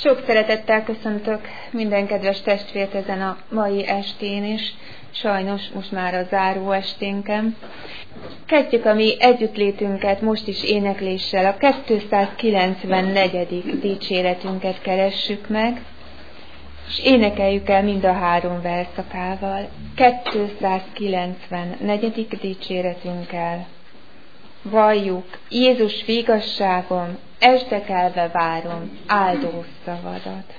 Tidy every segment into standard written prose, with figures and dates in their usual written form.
Sok szeretettel köszöntök minden kedves testvért ezen a mai estén is, sajnos most már a záró esténken. Kezdjük a mi együttlétünket most is énekléssel, a 294. dicséretünket keressük meg, és énekeljük el mind a 3 verszakával. 294. dicséretünkkel. Valljuk, Jézus igazságom, este kelve várom áldó szavadat.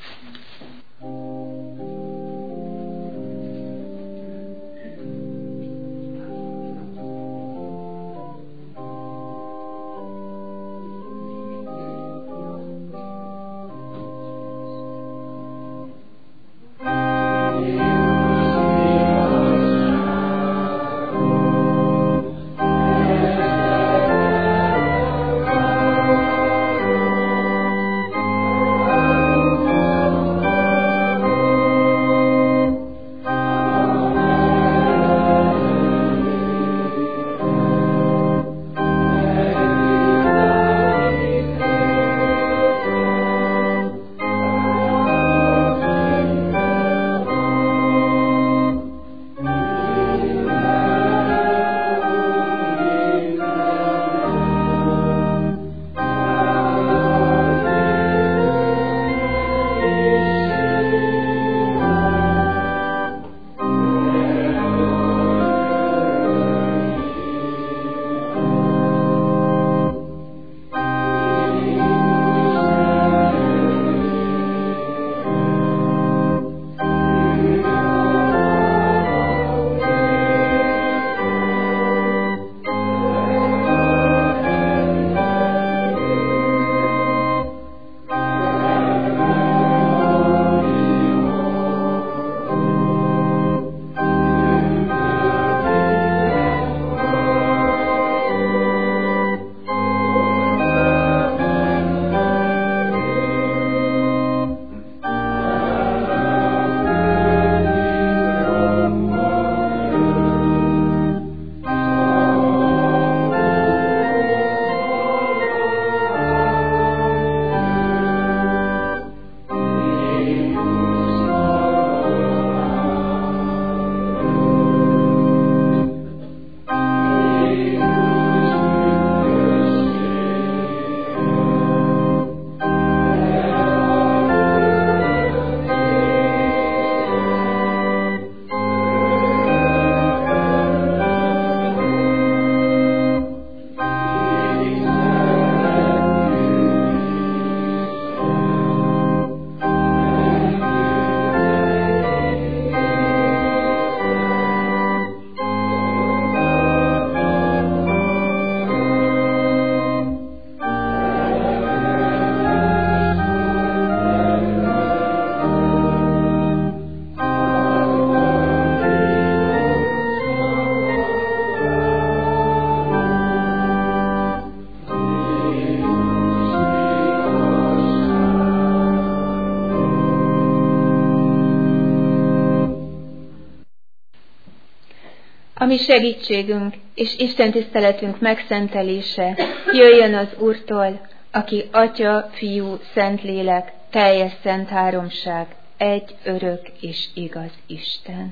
A mi segítségünk és Isten tiszteletünk megszentelése jöjjön az Úrtól, aki Atya, Fiú, Szentlélek, teljes szent háromság, egy örök és igaz Isten.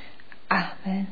Ámen.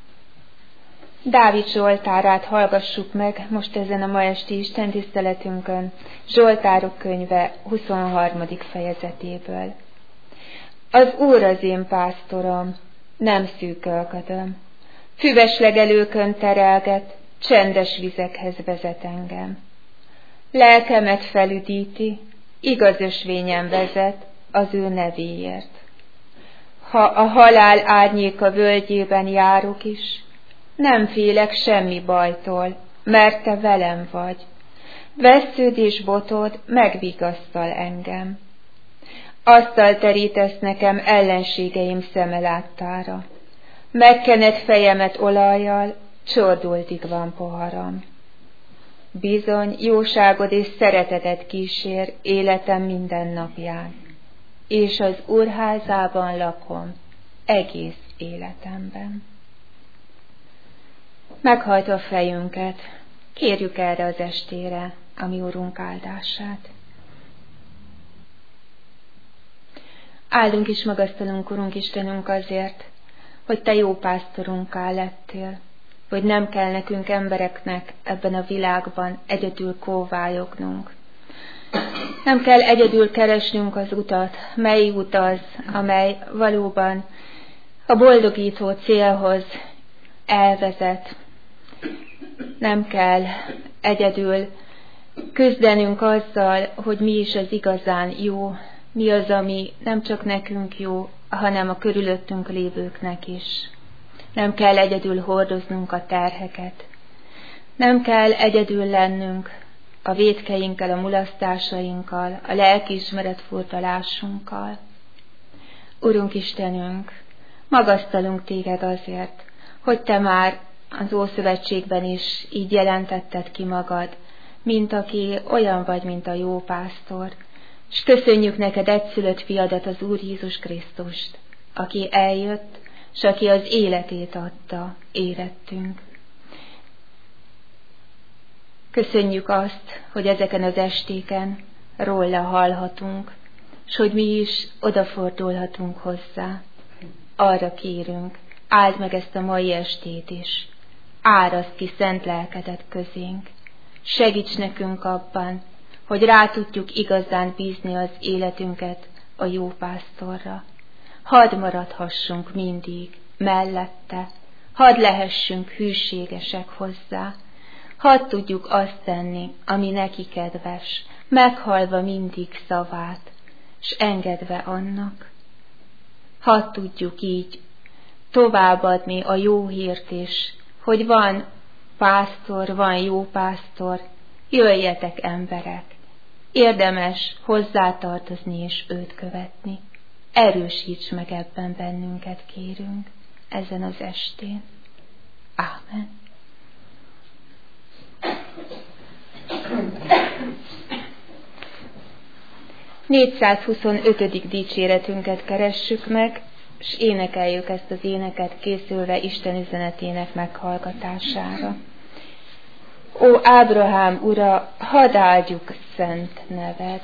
Dávid Zsoltárát hallgassuk meg most ezen a ma esti Isten tiszteletünkön, Zsoltárok könyve 23. fejezetéből. Az Úr az én pásztorom, nem szűkölködöm. Füves legelőkön terelget, csendes vizekhez vezet engem. Lelkemet felüdíti, igaz ösvényen vezet az ő nevéért. Ha a halál árnyéka völgyében járok is, nem félek semmi bajtól, mert te velem vagy. Vessződ és botod megvigasztal engem. Asztalt terítesz nekem ellenségeim szeme láttára. Megkened fejemet olajjal, csordultig van poharam. Bizony, jóságod és szereteted kísér életem minden napján, és az Úr házában lakom egész életemben. Meghajtva fejünket, kérjük erre az estére a mi Urunk áldását. Áldunk és magasztalunk, Urunk Istenünk, azért, hogy Te jó pásztorunká lettél, hogy nem kell nekünk embereknek ebben a világban egyedül kóvályognunk. Nem kell egyedül keresnünk az utat, mely út az, amely valóban a boldogító célhoz elvezet. Nem kell egyedül küzdenünk azzal, hogy mi is az igazán jó, mi az, ami nem csak nekünk jó, hanem a körülöttünk lévőknek is. Nem kell egyedül hordoznunk a terheket. Nem kell egyedül lennünk a vétkeinkkel, a mulasztásainkkal, a lelkiismeret furdalásunkkal. Urunk Istenünk, magasztalunk Téged azért, hogy Te már az Ószövetségben is így jelentetted ki magad, mint aki olyan vagy, mint a jó pásztor, és köszönjük neked egyszülött fiadat, az Úr Jézus Krisztust, aki eljött, és aki az életét adta érettünk. Köszönjük azt, hogy ezeken az estéken róla hallhatunk, és hogy mi is odafordulhatunk hozzá. Arra kérünk, áld meg ezt a mai estét is, áraszt ki szent lelkedet közénk. Segíts nekünk abban, hogy rá tudjuk igazán bízni az életünket a jó pásztorra. Hadd maradhassunk mindig mellette, hadd lehessünk hűségesek hozzá, hadd tudjuk azt tenni, ami neki kedves, meghallva mindig szavát, s engedve annak. Hadd tudjuk így továbbadni a jó hírt is, hogy van pásztor, van jó pásztor, jöjjetek emberek, érdemes hozzátartozni és őt követni. Erősíts meg ebben bennünket, kérünk, ezen az estén. Ámen. ...425. dicséretünket keressük meg, és énekeljük ezt az éneket, készülve Isten üzenetének meghallgatására. Ó Ábrahám ura, hadd áldjuk szent neved!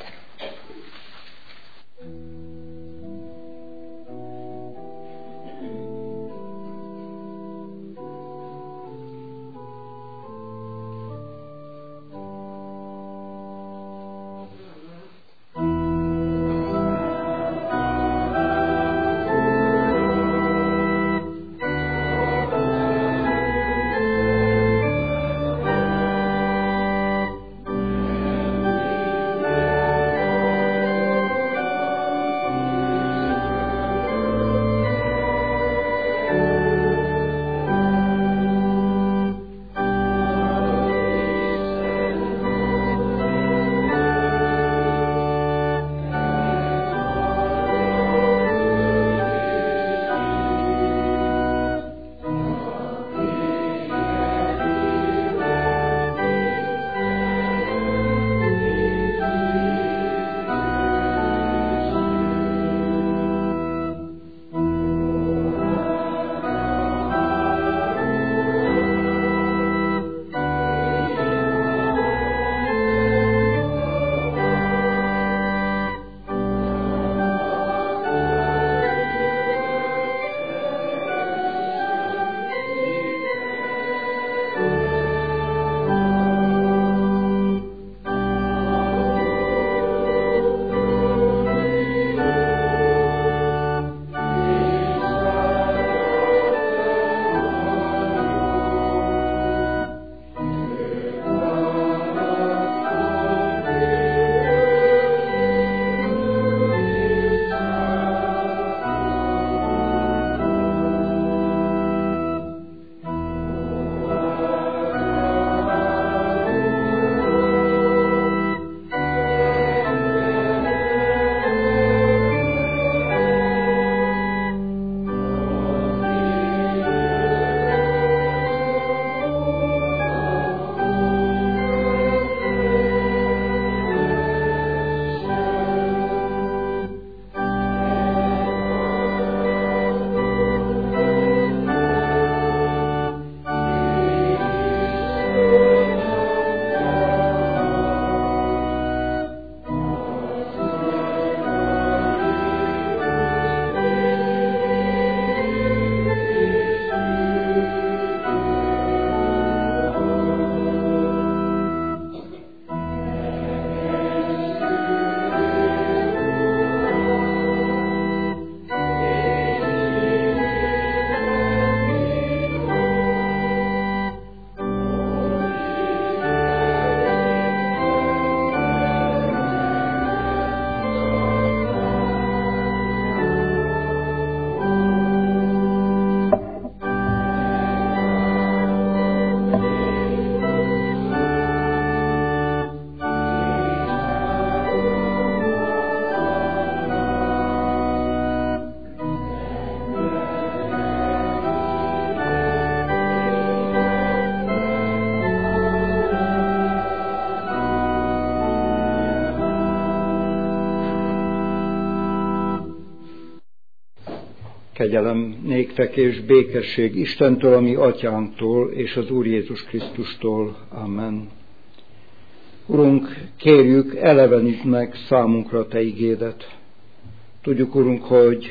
Kegyelem néktek és békesség Istentől, a mi atyánktól és az Úr Jézus Krisztustól. Amen. Urunk, kérjük, elevenítsd meg számunkra te igédet. Tudjuk, Urunk, hogy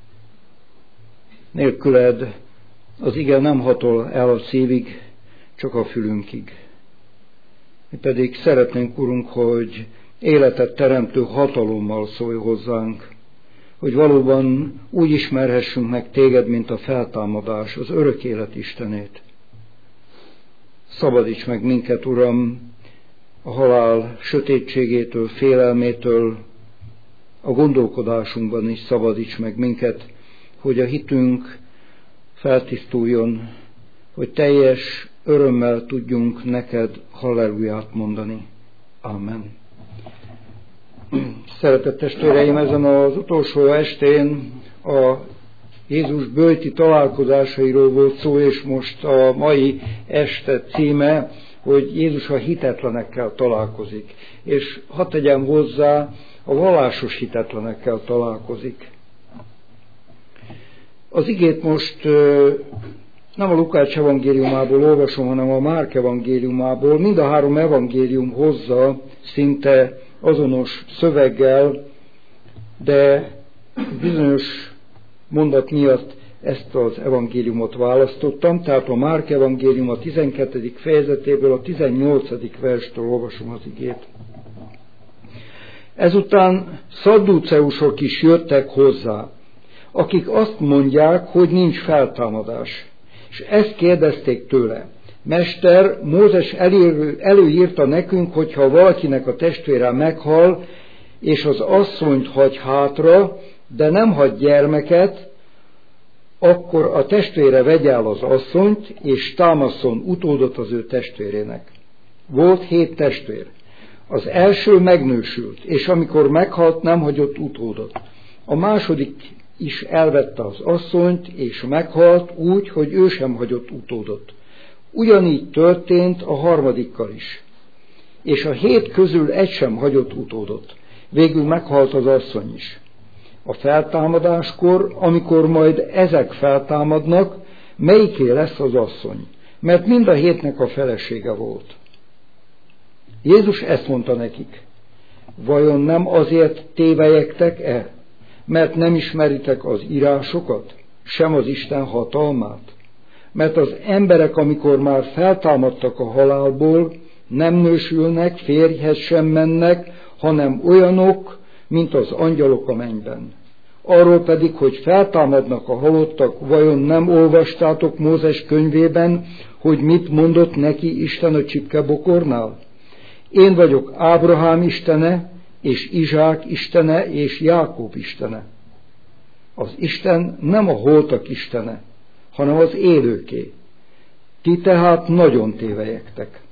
nélküled az ige nem hatol el a szívig, csak a fülünkig. Mi pedig szeretnénk, Urunk, hogy életet teremtő hatalommal szólj hozzánk, hogy valóban úgy ismerhessünk meg téged, mint a feltámadás, az örök élet Istenét. Szabadíts meg minket, Uram, a halál sötétségétől, félelmétől, a gondolkodásunkban is szabadíts meg minket, hogy a hitünk feltisztuljon, hogy teljes örömmel tudjunk neked halleluját mondani. Amen. Szeretett testvéreim, ezen az utolsó estén a Jézus böjti találkozásairól volt szó, és most a mai este címe, hogy Jézus a hitetlenekkel találkozik. És hadd tegyem hozzá, a vallásos hitetlenekkel találkozik. Az igét most nem a Lukács evangéliumából olvasom, hanem a Márk evangéliumából. Mind a három evangélium hozza szinte azonos szöveggel, de bizonyos mondat miatt ezt az evangéliumot választottam, tehát a Márk evangélium a 12. fejezetéből a 18. verstől olvasom az igét. Ezután szadduceusok is jöttek hozzá, akik azt mondják, hogy nincs feltámadás. És ezt kérdezték tőle: Mester, Mózes előírta nekünk, hogyha valakinek a testvére meghal, és az asszonyt hagy hátra, de nem hagy gyermeket, akkor a testvére vegye el az asszonyt, és támaszon utódot az ő testvérének. Volt 7 testvér. Az első megnősült, és amikor meghalt, nem hagyott utódot. A második is elvette az asszonyt, és meghalt úgy, hogy ő sem hagyott utódot. Ugyanígy történt a harmadikkal is. És a 7 közül egy sem hagyott utódot. Végül meghalt az asszony is. A feltámadáskor, amikor majd ezek feltámadnak, melyiké lesz az asszony? Mert mind a 7-nek a felesége volt. Jézus ezt mondta nekik: vajon nem azért tévelyegtek-e, mert nem ismeritek az írásokat, sem az Isten hatalmát? Mert az emberek, amikor már feltámadtak a halálból, nem nősülnek, férjhez sem mennek, hanem olyanok, mint az angyalok a mennyben. Arról pedig, hogy feltámadnak a halottak, vajon nem olvastátok Mózes könyvében, hogy mit mondott neki Isten a csipkebokornál? Én vagyok Ábrahám istene, és Izsák istene, és Jákob istene. Az Isten nem a holtak istene, hanem az élőké. Ti tehát nagyon tévelyegtek.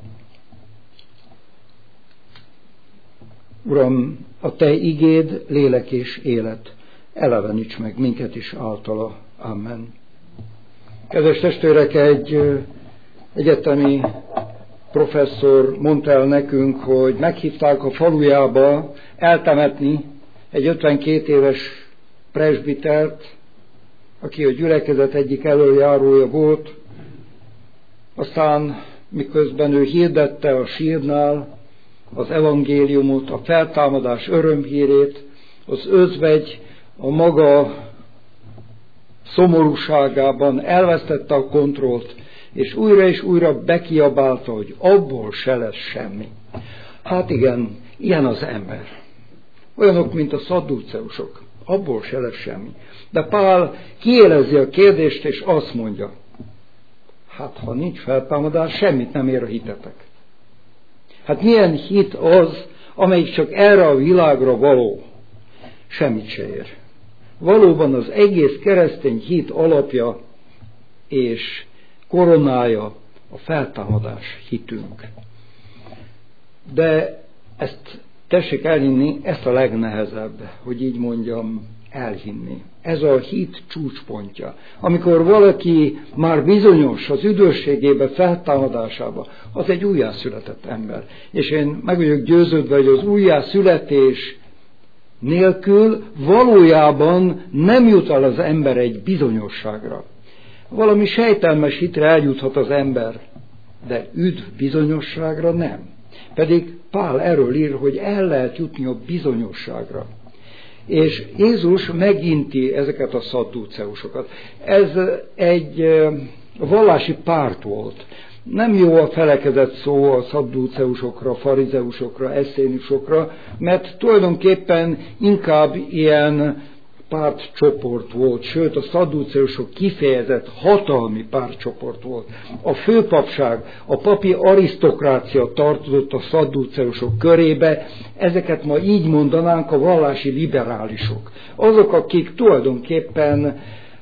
Uram, a te igéd lélek és élet, eleveníts meg minket is általa. Amen. Kedves testvérek, egy egyetemi professzor mondta el nekünk, hogy meghívták a falujába eltemetni egy 52 éves presbitert, aki a gyülekezet egyik elöljárója volt. Aztán miközben ő hirdette a sírnál az evangéliumot, a feltámadás örömhírét, az özvegy a maga szomorúságában elvesztette a kontrollt, és újra bekiabálta, hogy abból se lesz semmi. Hát igen, ilyen az ember. Olyanok, mint a szadduceusok. Abból se lesz semmi. De Pál kiélezi a kérdést, és azt mondja: hát ha nincs feltámadás, semmit nem ér a hitetek. Hát milyen hit az, amelyik csak erre a világra való? Semmit se ér. Valóban az egész keresztény hit alapja és koronája a feltámadás hitünk. De ezt tessék elhinni, ezt a legnehezebb, hogy így mondjam, elhinni. Ez a hit csúcspontja. Amikor valaki már bizonyos az üdvösségébe, feltámadásába, az egy újjászületett ember. És én meg vagyok győződve, hogy az újjászületés nélkül valójában nem jut el az ember egy bizonyosságra. Valami sejtelmes hitre eljuthat az ember, de üdv bizonyosságra nem. Pedig Pál erről ír, hogy el lehet jutni a bizonyosságra. És Jézus meginti ezeket a szaddúceusokat. Ez egy vallási párt volt. Nem jó a felekezett szó a szaddúceusokra, farizeusokra, eszénusokra, mert tulajdonképpen inkább ilyen pártcsoport volt, sőt a szaddúceusok kifejezett hatalmi pártcsoport volt. A főpapság, a papi arisztokrácia tartozott a szaddúceusok körébe, ezeket ma így mondanánk a vallási liberálisok. Azok, akik tulajdonképpen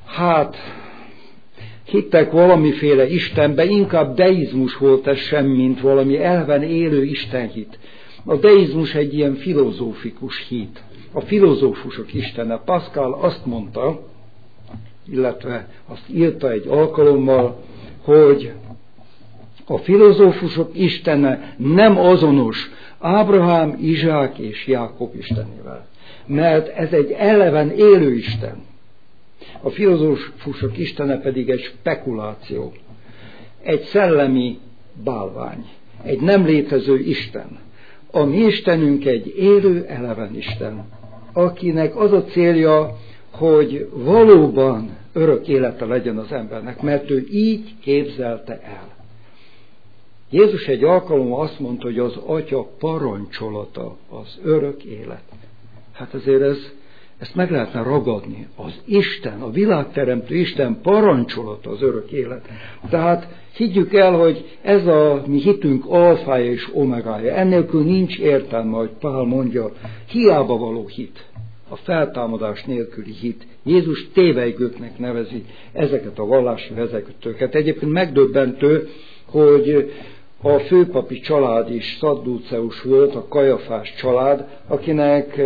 hittek valamiféle Istenbe, inkább deizmus volt ez sem, mint valami elven élő istenhit. A deizmus egy ilyen filozófikus hit. A filozófusok istene. Pascal azt mondta, illetve azt írta egy alkalommal, hogy a filozófusok istene nem azonos Ábrahám, Izsák és Jákob istenével. Mert ez egy eleven élő isten. A filozófusok istene pedig egy spekuláció, egy szellemi bálvány, egy nem létező isten. A mi istenünk egy élő, eleven isten, akinek az a célja, hogy valóban örök élete legyen az embernek, mert ő így képzelte el. Jézus egy alkalommal azt mondta, hogy az Atya parancsolata az örök élet. Hát azért ezt meg lehetne ragadni. Az Isten, a világteremtő Isten parancsolata az örök élet. Tehát higgyük el, hogy ez a mi hitünk alfája és omegája. Ennélkül nincs értelme, hogy Pál mondja, hiába való hit. A feltámadás nélküli hit. Jézus tévejgőknek nevezi ezeket a vallási vezetőket. Egyébként megdöbbentő, hogy a főpapi család is szaddúceus volt, a Kajafás család, akinek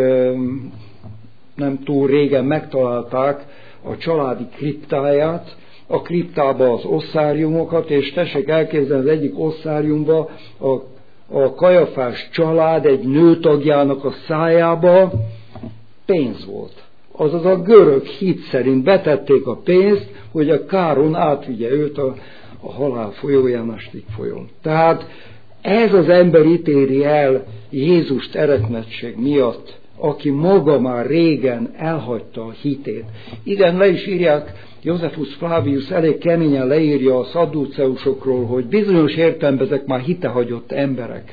nem túl régen megtalálták a családi kriptáját, a kriptába az osszáriumokat, és tessék elképzelni, az egyik osszáriumba a Kajafás család egy nőtagjának a szájába pénz volt. Azaz a görög hit szerint betették a pénzt, hogy a káron átvigye őt a halál folyóján, a Styx folyón. Tehát ez az ember ítéli el Jézust eretnetség miatt, aki maga már régen elhagyta a hitét. Igen, le is írják, Josephus Flavius elég keményen leírja a szadduceusokról, hogy bizonyos értelemben ezek már hitehagyott emberek.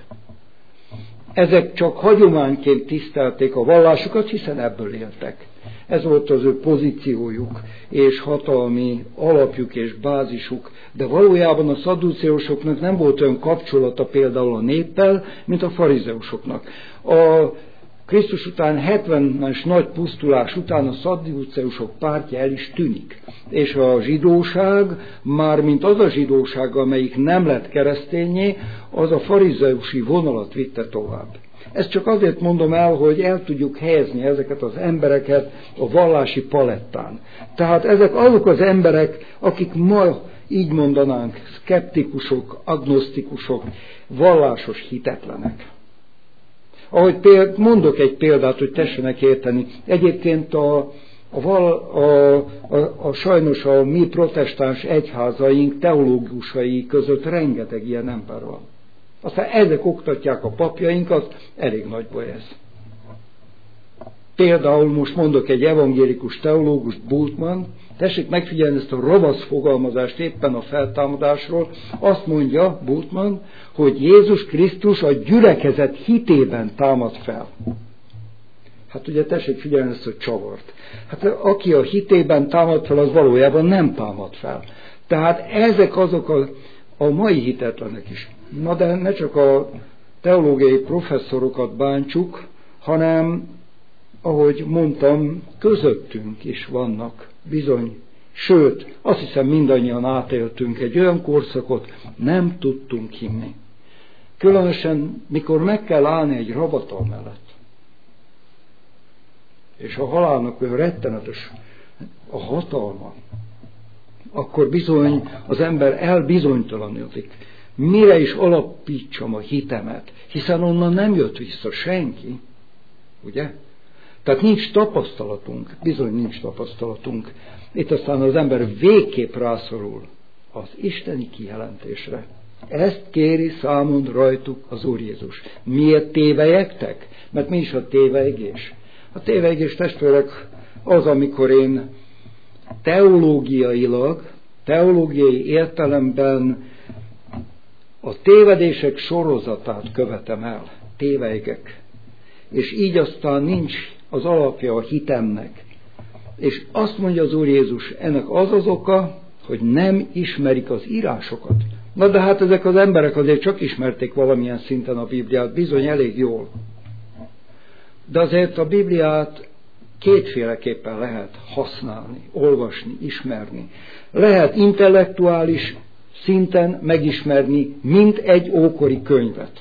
Ezek csak hagyományként tisztelték a vallásukat, hiszen ebből éltek. Ez volt az ő pozíciójuk, és hatalmi alapjuk és bázisuk. De valójában a szadduceusoknak nem volt olyan kapcsolata például a néppel, mint a farizeusoknak. A Krisztus után 70-es nagy pusztulás után a szadduceusok pártja el is tűnik. És a zsidóság, mármint az a zsidóság, amelyik nem lett keresztényé, az a farizeusi vonalat vitte tovább. Ezt csak azért mondom el, hogy el tudjuk helyezni ezeket az embereket a vallási palettán. Tehát ezek azok az emberek, akik ma így mondanánk, szkeptikusok, agnosztikusok, vallásos hitetlenek. Ahogy mondok egy példát, hogy tessenek érteni. Egyébként sajnos a mi protestáns egyházaink teológusai között rengeteg ilyen ember van. Aztán ezek oktatják a papjainkat, elég nagy baj ez. Például most mondok egy evangélikus teológust, Bultmann, tessék megfigyelni ezt a ravasz fogalmazást éppen a feltámadásról. Azt mondja Bultmann, hogy Jézus Krisztus a gyülekezet hitében támad fel. Hát ugye tessék figyelni ezt a csavart. Hát aki a hitében támad fel, az valójában nem támad fel. Tehát ezek azok a mai hitetlenek is. Na de ne csak a teológiai professzorokat bántsuk, hanem, ahogy mondtam, közöttünk is vannak bizony. Sőt, azt hiszem mindannyian átéltünk egy olyan korszakot, nem tudtunk hinni. Különösen, mikor meg kell állni egy ravatal mellett. És a halálnak olyan rettenetes a hatalma, akkor bizony az ember elbizonytalanodik. Mire is alapítsam a hitemet, hiszen onnan nem jött vissza senki, ugye? Tehát nincs tapasztalatunk, bizony nincs tapasztalatunk. Itt aztán az ember végképp rászorul az isteni kijelentésre. Ezt kéri számon rajtuk az Úr Jézus. Miért tévelyegtek? Mert mi is a tévelyegés? A tévelyegés, testvérek, az, amikor én teológiai értelemben a tévedések sorozatát követem el. Tévelyegek. És így aztán nincs az alapja a hitemnek. És azt mondja az Úr Jézus, ennek az az oka, hogy nem ismerik az írásokat. Na de hát ezek az emberek azért csak ismerték valamilyen szinten a Bibliát, bizony elég jól. De azért a Bibliát kétféleképpen lehet használni, olvasni, ismerni. Lehet intellektuális szinten megismerni, mint egy ókori könyvet.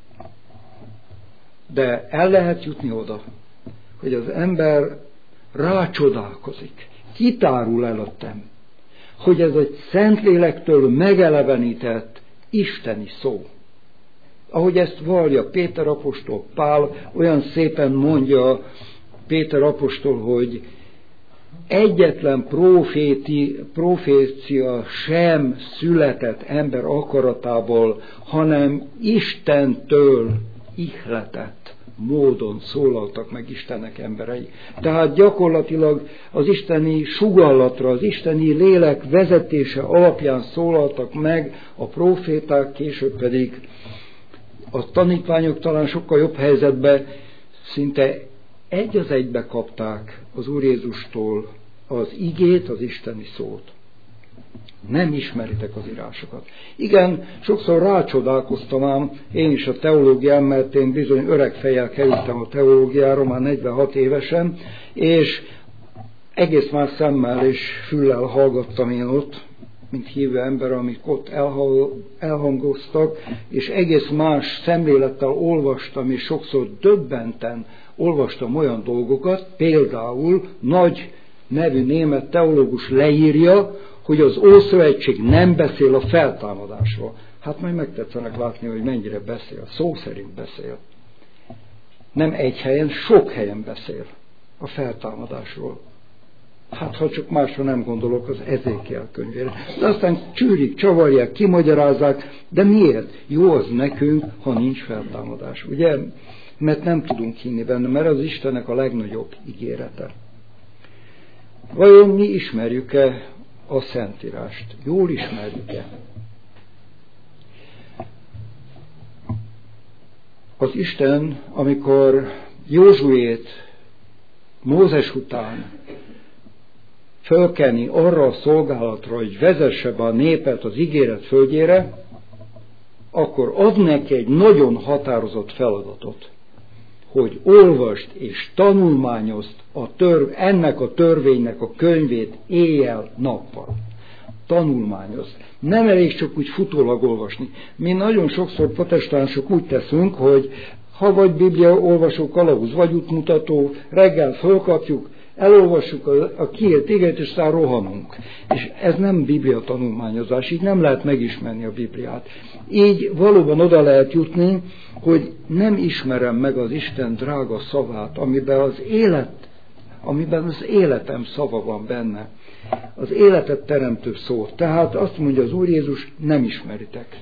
De el lehet jutni oda, hogy az ember rácsodálkozik, kitárul előttem, hogy ez egy Szentlélektől megelevenített isteni szó. Ahogy ezt vallja Péter apostol, Pál olyan szépen mondja Péter apostol, hogy egyetlen profécia sem született ember akaratából, hanem Istentől ihletett módon szólaltak meg Istennek emberei. Tehát gyakorlatilag az isteni sugallatra, az isteni lélek vezetése alapján szólaltak meg a próféták, később pedig a tanítványok talán sokkal jobb helyzetben szinte egy az egybe kapták az Úr Jézustól az igét, az isteni szót. Nem ismeritek az írásokat. Igen, sokszor rácsodálkoztam ám én is a teológián, mert én bizony öreg fejjel kerültem a teológiára, már 46 évesen, és egész más szemmel és füllel hallgattam én ott, mint hívő ember, amik ott elhangoztak, és egész más szemlélettel olvastam, és sokszor döbbenten olvastam olyan dolgokat, például nagy nevű német teológus leírja, hogy az Ószövetség nem beszél a feltámadásról. Hát majd megtetszenek látni, hogy mennyire beszél. Szó szerint beszél. Nem egy helyen, sok helyen beszél a feltámadásról. Hát ha csak másra nem gondolok, az Ezékiel könyvére. De aztán csűrik, csavarják, kimagyarázzák, de miért? Jó az nekünk, ha nincs feltámadás. Ugye? Mert nem tudunk hinni benne, mert az Istennek a legnagyobb ígérete. Vajon mi ismerjük-e a Szentírást? Jól ismerjük-e? Az Isten, amikor Józsuét Mózes után fölkenni arra a szolgálatra, hogy vezesse be a népet az ígéret földjére, akkor ad neki egy nagyon határozott feladatot, hogy olvasd és tanulmányozd ennek a törvénynek a könyvét éjjel-nappal. Tanulmányozd. Nem elég csak úgy futólag olvasni. Mi nagyon sokszor protestánsok úgy teszünk, hogy ha vagy Biblia olvasó kalauz, vagy útmutató, reggel fölkapjuk, elolvassuk a kiírt igét, és aztán rohanunk. És ez nem Biblia tanulmányozás, így nem lehet megismerni a Bibliát. Így valóban oda lehet jutni, hogy nem ismerem meg az Isten drága szavát, amiben az életem szava van benne. Az életet teremtő szó. Tehát azt mondja az Úr Jézus, nem ismeritek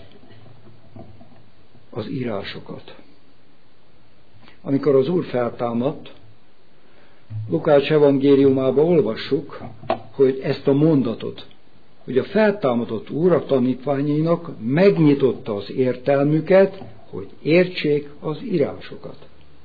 az írásokat. Amikor az Úr feltámadt, Lukács evangéliumában olvassuk, hogy ezt a mondatot, hogy a feltámadott Úr a tanítványainak megnyitotta az értelmüket, hogy értsék az írásokat.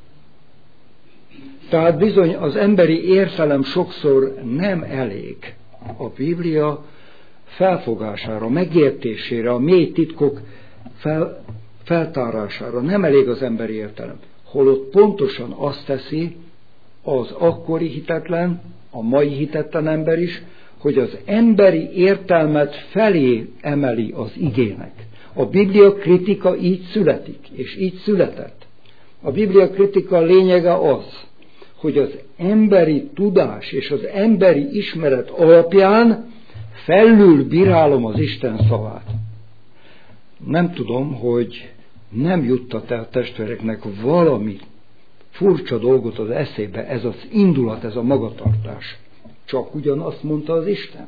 Tehát bizony az emberi értelem sokszor nem elég a Biblia felfogására, megértésére, a mély titkok feltárására. Nem elég az emberi értelem. Holott pontosan azt teszi az akkori hitetlen, a mai hitetlen ember is, hogy az emberi értelmet felé emeli az igének. A Biblia kritika így születik, és így született. A Biblia kritika lényege az, hogy az emberi tudás és az emberi ismeret alapján felül bírálom az Isten szavát. Nem tudom, hogy nem juttat el testvéreknek valami furcsa dolgot az eszébe, ez az indulat, ez a magatartás. Csak ugyanazt mondta az Isten.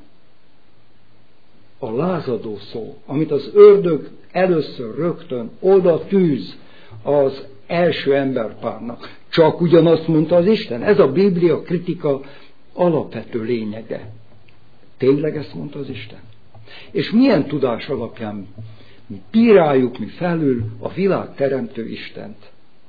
A lázadó szó, amit az ördög először rögtön oda tűz az első emberpárnak. Csak ugyanazt mondta az Isten. Ez a Biblia kritika alapvető lényege. Tényleg ezt mondta az Isten? És milyen tudás alapján mi bíráljuk mi felül a világ teremtő Istent?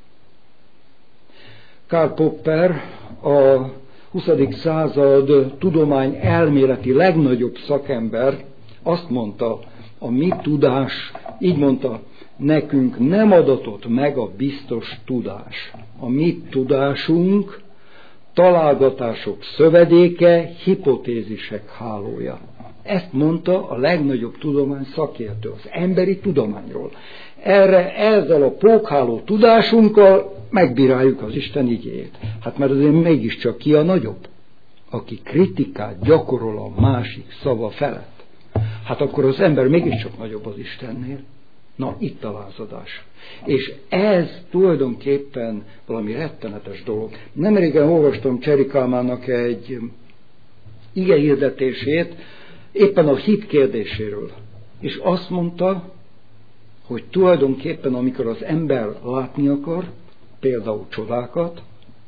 Karl Popper, a 20. század tudomány elméleti legnagyobb szakember azt mondta, a mi tudás, így mondta, nekünk nem adatott meg a biztos tudás. A mi tudásunk találgatások szövedéke, hipotézisek hálója. Ezt mondta a legnagyobb tudomány szakértő, az emberi tudományról. Ezzel a pókháló tudásunkkal megbíráljuk az Isten igéjét. Hát mert azért mégiscsak ki a nagyobb, aki kritikát gyakorol a másik szava felett. Hát akkor az ember mégiscsak nagyobb az Istennél. Na, itt a lázadás. És ez tulajdonképpen valami rettenetes dolog. Nemrégen olvastam Cseri Kálmánnak egy igehirdetését, éppen a hit kérdéséről. És azt mondta, hogy tulajdonképpen amikor az ember látni akar, például csodákat,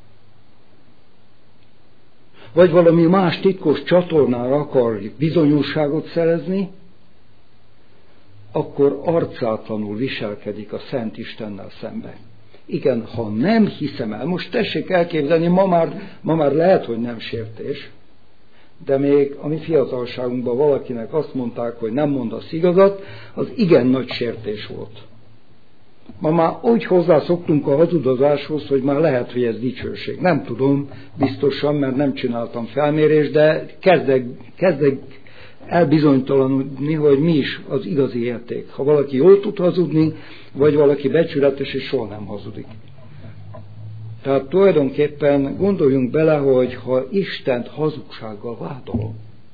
vagy valami más titkos csatornára akar bizonyosságot szerezni, akkor arcátlanul viselkedik a Szent Istennel szembe. Igen, ha nem hiszem el, most tessék elképzelni, ma már lehet, hogy nem sértés, de még a mi fiatalságunkban valakinek azt mondták, hogy nem mondasz igazat, az igen nagy sértés volt. Ma már úgy hozzászoktunk a hazudozáshoz, hogy már lehet, hogy ez dicsőség. Nem tudom biztosan, mert nem csináltam felmérést, de kezdek elbizonytalanodni, hogy mi is az igazi érték. Ha valaki jól tud hazudni, vagy valaki becsületes és soha nem hazudik. Tehát tulajdonképpen gondoljunk bele, hogy ha Istent hazugsággal vádolom.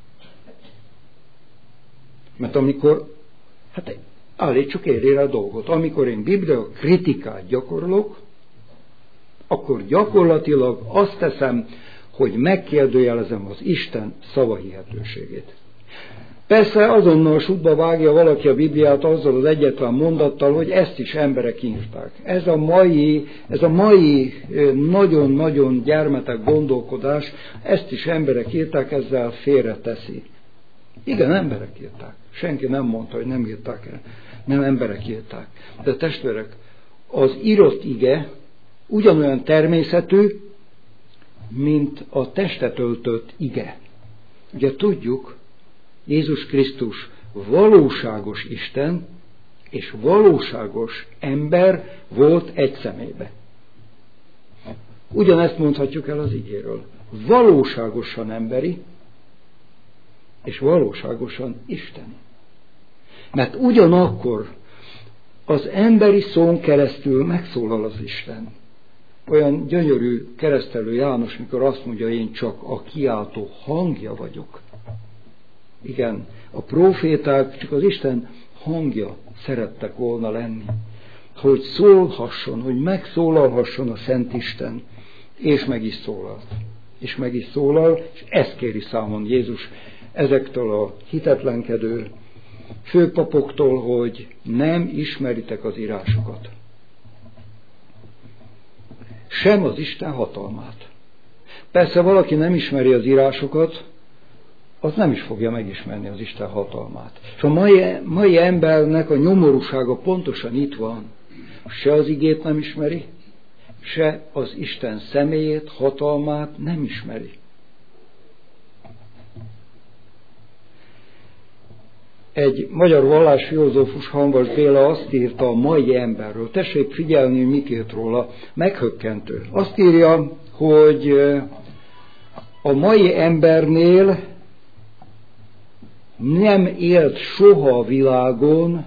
Mert amikor, állítsuk élére a dolgot, amikor én Biblia kritikát gyakorolok, akkor gyakorlatilag azt teszem, hogy megkérdőjelezem az Isten szavahihetőségét. Persze azonnal sútba vágja valaki a Bibliát azzal az egyetlen mondattal, hogy ezt is emberek írták. Ez a mai nagyon-nagyon gyermetek gondolkodás, ezt is emberek írták, ezzel félreteszi. Igen, emberek írták. Senki nem mondta, hogy nem írták el. Nem, emberek írták. De testvérek, az írott ige ugyanolyan természetű, mint a testet öltött ige. Ugye tudjuk, Jézus Krisztus valóságos Isten és valóságos ember volt egy személybe. Ugyanezt mondhatjuk el az igéről. Valóságosan emberi és valóságosan isteni. Mert ugyanakkor az emberi szón keresztül megszólal az Isten. Olyan gyönyörű keresztelő János, mikor azt mondja, én csak a kiáltó hangja vagyok. Igen, a próféták csak az Isten hangja szerettek volna lenni. Hogy szólhasson, hogy megszólalhasson a Szent Isten. És meg is szólalt. És meg is szólal, és ezt kéri számon Jézus ezektől a hitetlenkedő főpapoktól, hogy nem ismeritek az írásokat. Sem az Isten hatalmát. Persze valaki nem ismeri az írásokat, az nem is fogja megismerni az Isten hatalmát. És a mai embernek a nyomorúsága pontosan itt van. Se az igét nem ismeri, se az Isten személyét, hatalmát nem ismeri. Egy magyar vallásfilozófus, Hamvas Béla azt írta a mai emberről. Tessék figyelni, hogy mit írt róla. Meghökkentő. Azt írja, hogy a mai embernél nem élt soha a világon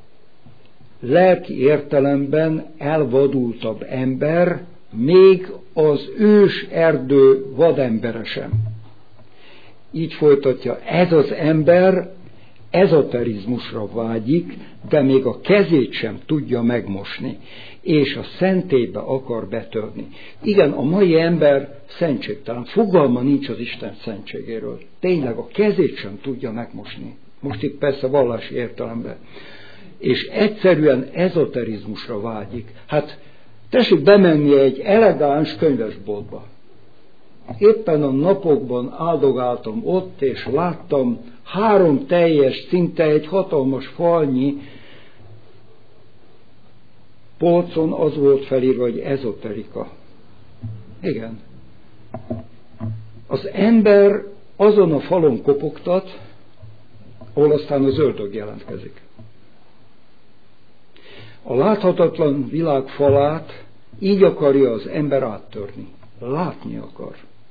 lelki értelemben elvadultabb ember, még az ős erdő vadembere sem. Így folytatja, ez az ember ezoterizmusra vágyik, de még a kezét sem tudja megmosni. és a szentélybe akar betörni. Igen, a mai ember szentségtelen, fogalma nincs az Isten szentségéről. Tényleg a kezét sem tudja megmosni. Most itt persze vallási értelemben. És egyszerűen ezoterizmusra vágyik. Hát tessék bemenni egy elegáns könyvesboltba. Éppen a napokban áldogáltam ott, és láttam 3 teljes, szinte egy hatalmas falnyi polcon az volt felírva, hogy ezoterika. Igen. Az ember azon a falon kopogtat, ahol aztán az ördög jelentkezik. A láthatatlan világ falát így akarja az ember áttörni. Látni akar.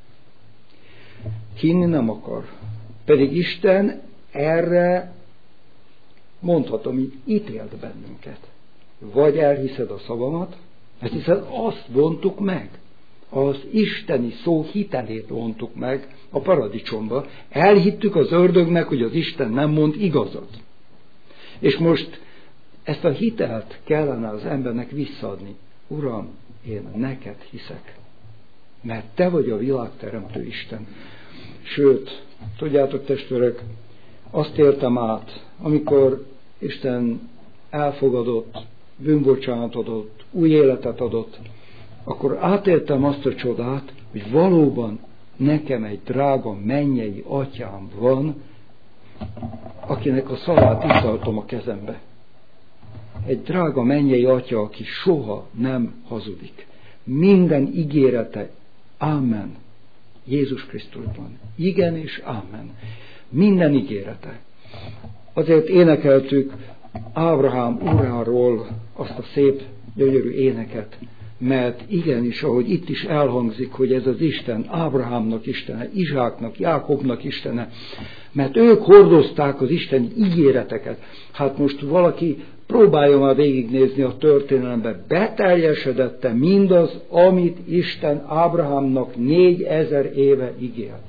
Hinni nem akar. Pedig Isten erre mondhatom, hogy ítélt bennünket. Vagy elhiszed a szavamat, mert hiszen azt vontuk meg. Az isteni szó hitelét vontuk meg a paradicsomba. Elhittük az ördögnek, hogy az Isten nem mond igazat. És most ezt a hitelt kellene az embernek visszaadni. Uram, én neked hiszek. Mert te vagy a világteremtő Isten. Sőt, tudjátok testvérek, azt éltem át, amikor Isten elfogadott, bűnbocsánatot adott, új életet adott, akkor átéltem azt a csodát, hogy valóban nekem egy drága mennyei atyám van, akinek a szavát iszaltom a kezembe. Egy drága mennyei atya, aki soha nem hazudik. Minden ígérete, ámen, Jézus Krisztusban. Igen és ámen. Minden ígérete. Azért énekeltük Ábrahám uráról azt a szép, gyönyörű éneket, mert igenis, ahogy itt is elhangzik, hogy ez az Isten Ábrahámnak Istene, Izsáknak, Jákobnak Istene, mert ők hordozták az isteni ígéreteket. Hát most valaki próbálja már végignézni a történelembe, beteljesedette mindaz, amit Isten Ábrahámnak 4000 éve ígért.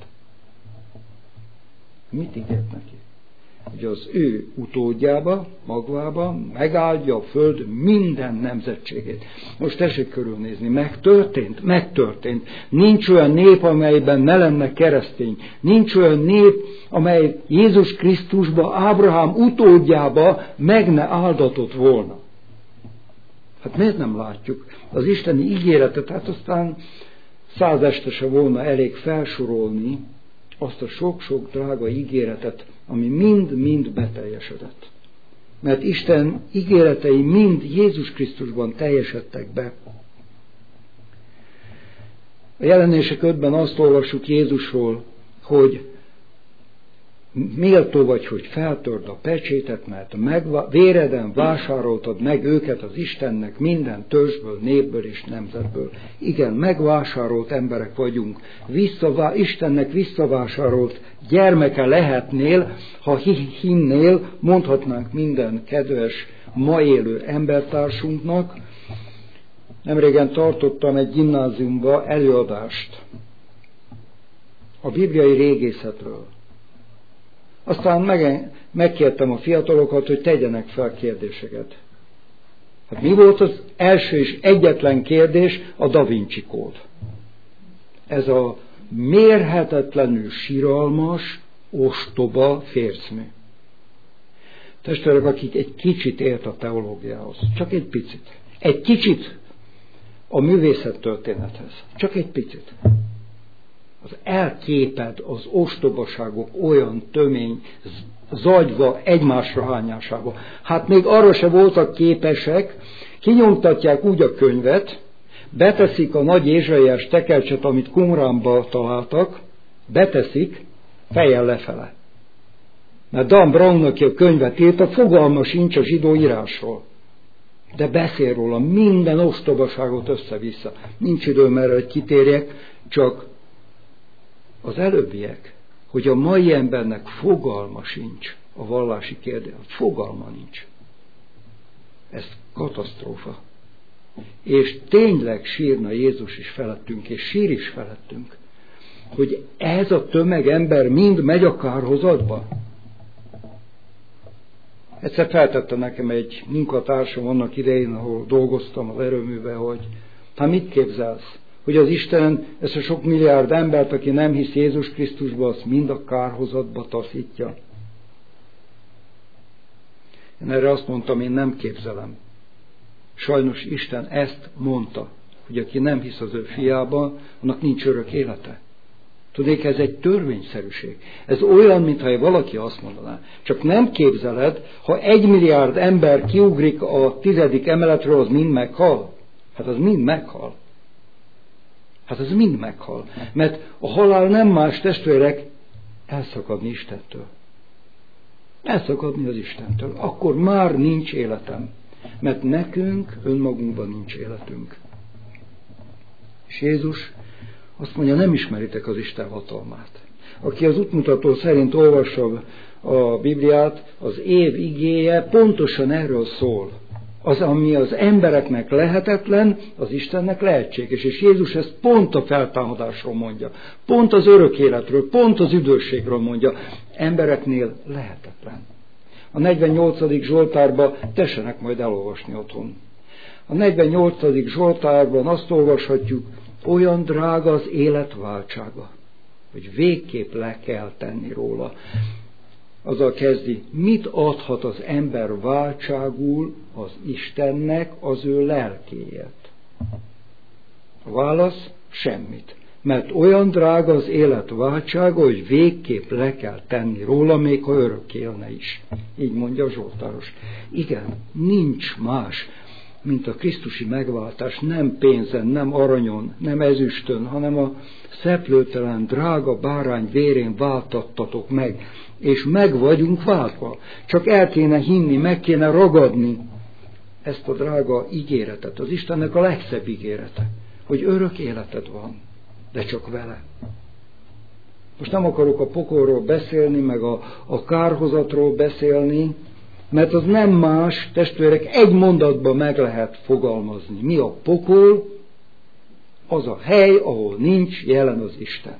Mit ígért neki? Hogy az ő utódjába, magvába megáldja a föld minden nemzetségét. Most tessék körülnézni, megtörtént. Nincs olyan nép, amelyben ne lenne keresztény. Nincs olyan nép, amely Jézus Krisztusba, Ábrahám utódjába meg ne áldatott volna. Hát miért nem látjuk? Az isteni ígéretet, hát aztán 100 este se volna elég felsorolni azt a sok-sok drága ígéretet, ami mind-mind beteljesedett. Mert Isten ígéretei mind Jézus Krisztusban teljesedtek be. A Jelenések 5-ben azt olvassuk Jézusról, hogy méltó vagy, hogy feltörd a pecsétet, mert véreden vásároltad meg őket az Istennek minden törzsből, népből és nemzetből. Igen, megvásárolt emberek vagyunk. Istennek visszavásárolt gyermeke lehetnél, ha hinnél, mondhatnánk minden kedves, ma élő embertársunknak. Nemrégen tartottam egy gimnáziumba előadást a bibliai régészetről. Aztán megkértem a fiatalokat, hogy tegyenek fel kérdéseket. Hát mi volt az első és egyetlen kérdés? A Da Vinci kód. Ez a mérhetetlenül siralmas, ostoba fércmű. Testvérek, akik egy kicsit ért a teológiához, csak egy picit. Egy kicsit a művészettörténethez, csak egy picit. Az elképed, az ostobaságok olyan tömény, zagyva, egymásra hányásába. Hát még arra se voltak képesek, kinyomtatják úgy a könyvet, beteszik a nagy ézsaiás tekercset, amit Qumránba találtak, beteszik fejjel lefele. Mert Dan Brown, aki a könyvet írta, fogalma sincs a zsidó írásról. De beszél róla, minden ostobaságot össze-vissza. Nincs időm erre, hogy kitérjek, csak az előbbiek, hogy a mai embernek fogalma sincs a vallási kérdés. Fogalma nincs. Ez katasztrófa. És tényleg sírna Jézus is felettünk, és sír is felettünk, hogy ez a tömeg ember mind megy a kárhozatba. Egyszer feltette nekem egy munkatársam annak idején, ahol dolgoztam az erőműben, hogy hát mit képzelsz? Hogy az Isten ezt a sok milliárd embert, aki nem hisz Jézus Krisztusba, azt mind a kárhozatba taszítja. Én erre azt mondtam, én nem képzelem. Sajnos Isten ezt mondta, hogy aki nem hisz az ő fiában, annak nincs örök élete. Tudnék, ez egy törvényszerűség. Ez olyan, mintha valaki azt mondaná. Csak nem képzeled, ha 1 milliárd ember kiugrik a 10. emeletről, az mind meghal? Hát az mind meghal. Hát az mind meghal. Mert a halál nem más, testvérek, elszakadni Istentől. Elszakadni az Istentől. Akkor már nincs életem. Mert nekünk önmagunkban nincs életünk. És Jézus azt mondja, nem ismeritek az Isten hatalmát. Aki az útmutató szerint olvassa a Bibliát, az év igéje pontosan erről szól. Az, ami az embereknek lehetetlen, az Istennek lehetséges. És Jézus ezt pont a feltámadásról mondja. Pont az örök életről, pont az üdvösségről mondja. Embereknél lehetetlen. A 48. Zsoltárban tessenek majd elolvasni otthon. A 48. Zsoltárban azt olvashatjuk, olyan drága az élet váltsága, hogy végképp le kell tenni róla. Azzal kezdi, mit adhat az ember váltságul az Istennek az ő lelkéért? A válasz, semmit. Mert olyan drága az élet váltsága, hogy végképp le kell tenni róla, még ha örökké élne is. Így mondja a Zsoltáros. Igen, nincs más, mint a krisztusi megváltás, nem pénzen, nem aranyon, nem ezüstön, hanem a szeplőtelen, drága bárány vérén váltattatok meg, és meg vagyunk váltva. Csak el kéne hinni, meg kéne ragadni ezt a drága ígéretet, az Istennek a legszebb ígérete, hogy örök életed van, de csak vele. Most nem akarok a pokolról beszélni, meg a kárhozatról beszélni, mert az nem más, testvérek, egy mondatban meg lehet fogalmazni. Mi a pokol? Az a hely, ahol nincs jelen az Isten.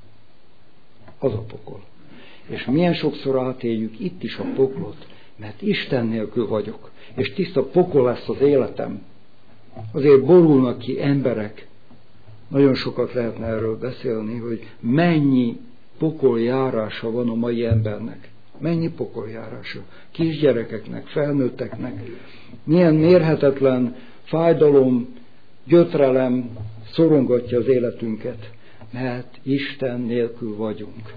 Az a pokol. És milyen sokszor átéljük itt is a poklot, mert Isten nélkül vagyok, és tiszta pokol lesz az életem. Azért borulnak ki emberek. Nagyon sokat lehetne erről beszélni, hogy mennyi pokoljárása van a mai embernek. Mennyi pokoljárása. Kisgyerekeknek, felnőtteknek. Milyen mérhetetlen fájdalom, gyötrelem szorongatja az életünket, mert Isten nélkül vagyunk.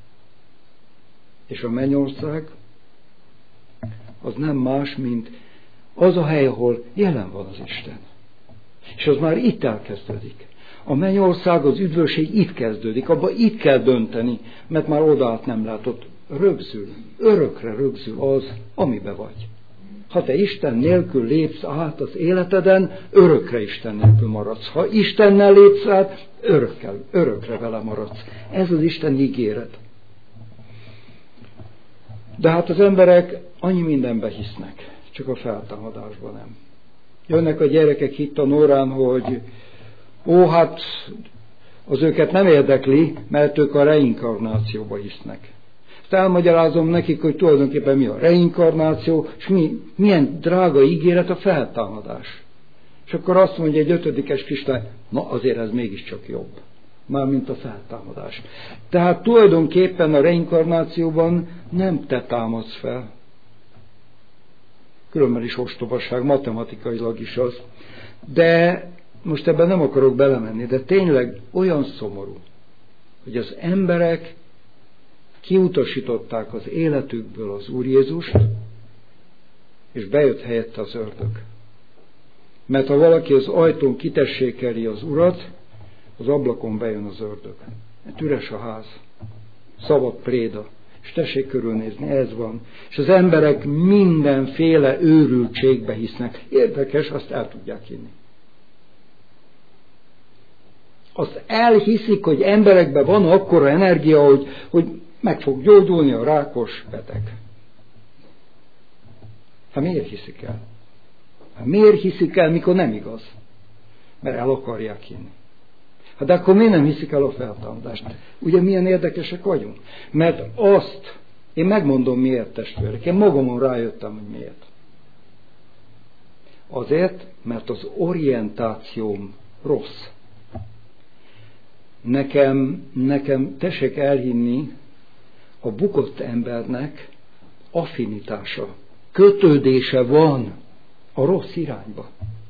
És a mennyország az nem más, mint az a hely, ahol jelen van az Isten. És az már itt elkezdődik. A mennyország, az üdvösség itt kezdődik, abba itt kell dönteni, mert már odaát nem látod. Rögzül, örökre rögzül az, amibe vagy. Ha te Isten nélkül lépsz át az életeden, örökre Isten nélkül maradsz. Ha Istennel lépsz át, örökre vele maradsz. Ez az Isten ígéret. De hát az emberek annyi mindenbe hisznek, csak a feltámadásban nem. Jönnek a gyerekek hittanórán, hogy hát az őket nem érdekli, mert ők a reinkarnációba hisznek. Ezt elmagyarázom nekik, hogy tulajdonképpen mi a reinkarnáció, és milyen drága ígéret a feltámadás. És akkor azt mondja egy 5. Kristály, na azért ez mégiscsak jobb, mármint a feltámadás. Tehát tulajdonképpen a reinkarnációban nem te támadsz fel. Különben is ostobaság, matematikailag is az. De most ebben nem akarok belemenni, de tényleg olyan szomorú, hogy az emberek kiutasították az életükből az Úr Jézust, és bejött helyette az ördög. Mert ha valaki az ajtón kitessékeli az Urat, az ablakon bejön az ördög. Mert üres a ház, szabad préda, és tessék körülnézni, ez van. És az emberek mindenféle őrültségbe hisznek. Érdekes, azt el tudják hinni. Azt elhiszik, hogy emberekben van akkora energia, hogy meg fog gyógyulni a rákos beteg. Hát miért hiszik el? Hát miért hiszik el, mikor nem igaz? Mert el akarják hinni. Hát de akkor miért nem hiszik el a feltámadást? Ugye milyen érdekesek vagyunk? Mert azt Én megmondom miért, testvérek. Én magamon rájöttem, hogy miért. Azért, mert az orientációm rossz. Nekem tessék elhinni, a bukott embernek affinitása, kötődése van a rossz irányba.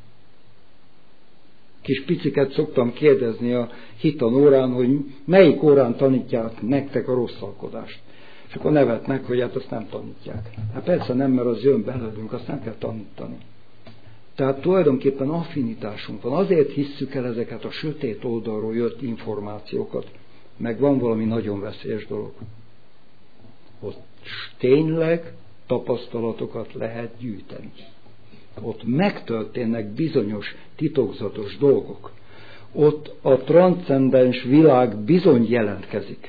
Kis piciket szoktam kérdezni a hitanórán, hogy melyik órán tanítják nektek a rosszalkodást. És akkor nevetnek, hogy hát azt nem tanítják. Hát persze nem, mert az jön belőlünk, azt nem kell tanítani. Tehát tulajdonképpen affinitásunk van. Azért hisszük el ezeket a sötét oldalról jött információkat. Meg van valami nagyon veszélyes dolog. Ott tényleg tapasztalatokat lehet gyűjteni. Ott megtörténnek bizonyos titokzatos dolgok. Ott a transzcendens világ bizony jelentkezik.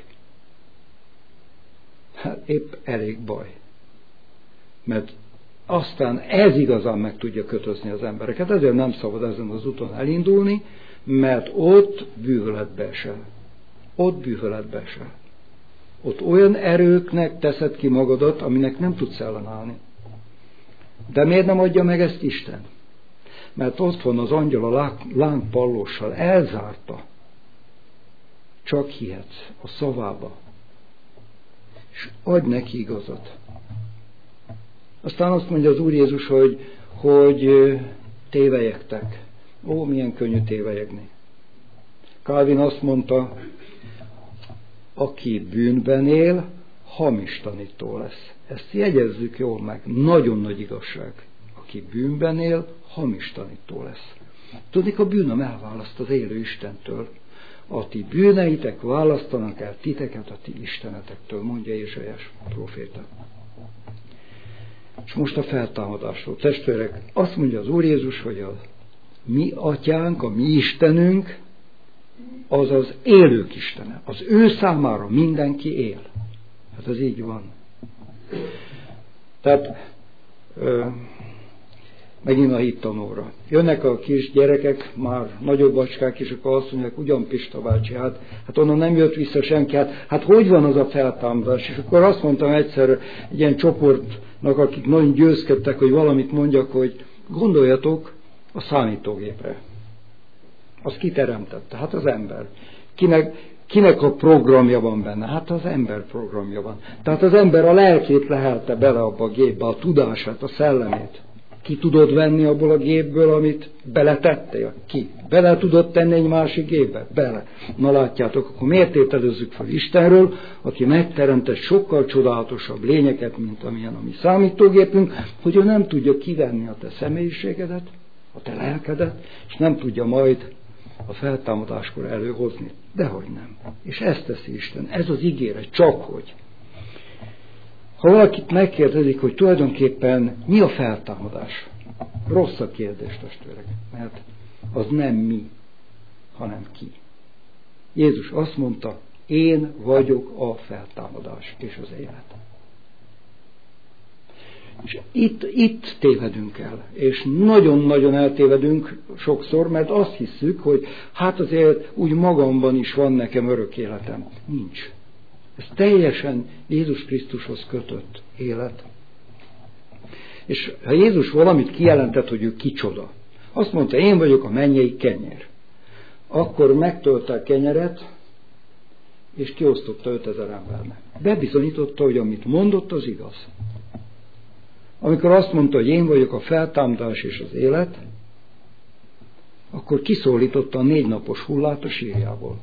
Hát épp elég baj. Mert aztán ez igazán meg tudja kötözni az embereket. Ezért nem szabad ezen az úton elindulni, mert ott bűvöletbe esel. Ott bűvöletbe esel. Ott olyan erőknek teszed ki magadat, aminek nem tudsz ellenállni. De miért nem adja meg ezt Isten? Mert ott van az angyal a lángpallóssal, elzárta. Csak hihetsz a szavába. És adj neki igazat. Aztán azt mondja az Úr Jézus, hogy tévelyegtek. Ó, milyen könnyű tévelyegni. Calvin azt mondta, aki bűnben él, hamis tanító lesz. Ezt jegyezzük jól meg. Nagyon nagy igazság. Aki bűnben él, hamis tanító lesz. Tudnik, a bűnöm elválaszt az élő Istentől. A ti bűneitek választanak el titeket a ti istenetektől, mondja Ézsaiás próféta. És most a feltámadásról. Testvérek, azt mondja az Úr Jézus, hogy a mi atyánk, a mi Istenünk, az az élők Istene. Az ő számára mindenki él. Hát ez így van. Tehát megint a hittanóra. Jönnek a kis gyerekek, már nagyobb bacskák, és akkor azt mondják, ugyan Pista bácsi, hát onnan nem jött vissza senki, hát hogy van az a feltámadás? És akkor azt mondtam egyszer egy ilyen csoportnak, akik nagyon győzkedtek, hogy valamit mondjak, hogy gondoljatok a számítógépre. Az kiteremtette? Hát az ember. Kinek a programja van benne? Hát az ember programja van. Tehát az ember a lelkét lehelte bele abba a gépbe, a tudását, a szellemét. Ki tudod venni abból a gépből, amit beletettél? Ki? Bele tudod tenni egy másik gépbe? Bele. Na látjátok, akkor miért tételezzük fel Istenről, aki megteremtett sokkal csodálatosabb lényeket, mint amilyen a mi számítógépünk, hogy ő nem tudja kivenni a te személyiségedet, a te lelkedet, és nem tudja majd a feltámadáskor előhozni. Dehogy nem. És ezt teszi Isten. Ez az ígéret. Csak hogy. Ha valakit megkérdezik, hogy tulajdonképpen mi a feltámadás? Rossz a kérdés, testvérek. Mert az nem mi, hanem ki. Jézus azt mondta, én vagyok a feltámadás és az élet. És itt tévedünk el. És nagyon-nagyon eltévedünk sokszor, mert azt hisszük, hogy hát azért úgy magamban is van nekem örök életem. Nincs. Ez teljesen Jézus Krisztushoz kötött élet. És ha Jézus valamit kijelentett, hogy ő kicsoda, azt mondta, én vagyok a mennyei kenyér. Akkor megtölte a kenyeret, és kiosztotta 5000 embernek. Bebizonyította, hogy amit mondott, az igaz. Amikor azt mondta, hogy én vagyok a feltámadás és az élet, akkor kiszólította a 4 napos hullát a sírjából.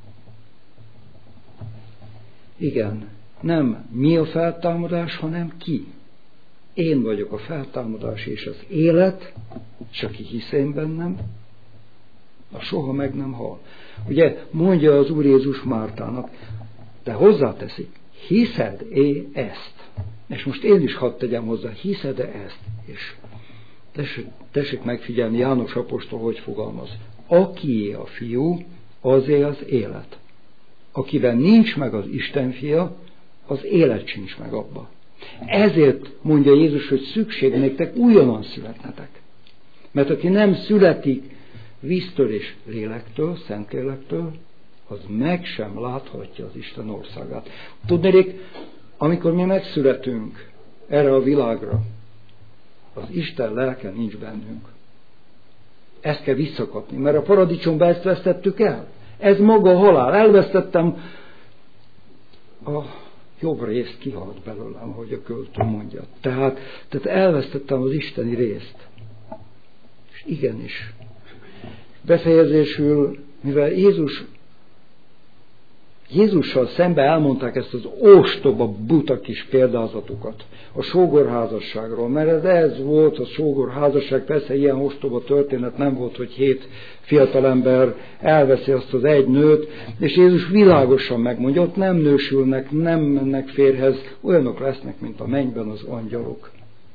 Igen, nem mi a feltámadás, hanem ki. Én vagyok a feltámadás és az élet, és aki hisz én bennem, az soha meg nem hal. Ugye mondja az Úr Jézus Mártának, de hozzáteszi, hiszed-e ezt? És most én is hadd tegyem hozzá, hiszed-e ezt? És tessék megfigyelni János apostol, hogy fogalmaz. Akié a fiú, azé az élet. Akiben nincs meg az Isten fia, az élet sincs meg abba. Ezért mondja Jézus, hogy szükség néktek újonnan születnetek. Mert aki nem születik víztől és lélektől, Szentlélektől, az meg sem láthatja az Isten országát. Tudnék, amikor mi megszületünk erre a világra, az Isten lelke nincs bennünk. Ezt kell visszakapni, mert a paradicsomban ezt vesztettük el. Ez maga a halál. Elvesztettem a jobb részt, kihalt belőlem, ahogy a költő mondja. Tehát elvesztettem az isteni részt. És igenis. Befejezésül, mivel Jézussal szembe elmondták ezt az ostoba, buta kis példázatokat a sógorházasságról, mert ez volt a sógorházasság, persze ilyen ostoba történet nem volt, hogy 7 fiatalember elveszi azt az egy nőt, és Jézus világosan megmondja, ott nem nősülnek, nem mennek férjhez, olyanok lesznek, mint a mennyben az angyalok.